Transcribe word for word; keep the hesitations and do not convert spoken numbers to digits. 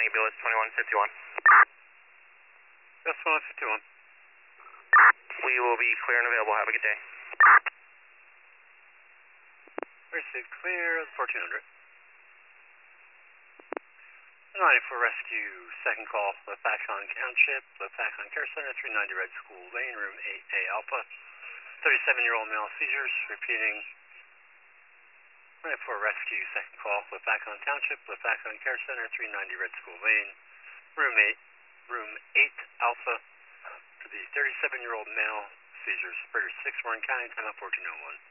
County, B L S twenty-one fifty-one. B L S twenty-one fifty-one. We will be clear and available. Have a good day. Received clear, fourteen hundred. ninety-four Rescue, second call, left Axon Township, left Axon Care Center, three ninety Red School Lane, room eight A Alpha. thirty-seven-year-old male seizures, repeating. ninety-four Rescue, second call, left Axon Township, left Axon Care Center, three ninety Red School Lane, room eight, room eight Alpha. For the thirty-seven-year-old male seizures, Operator six, Warren County, time out fourteen oh one.